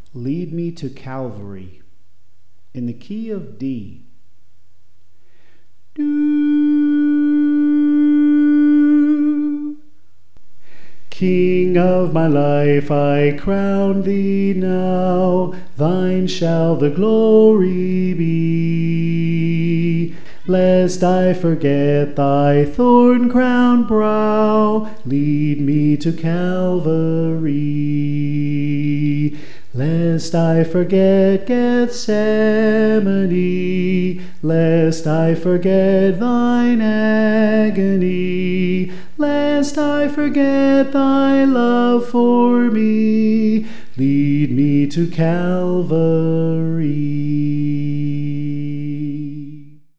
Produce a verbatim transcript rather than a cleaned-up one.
Lead me to Calvary in the key of D. Do. King of my life, I crown thee now, thine shall the glory be. Lest I forget thy thorn-crowned brow, lead me to Calvary. Lest I forget Gethsemane, lest I forget thine agony, lest I forget thy love for me, lead me to Calvary.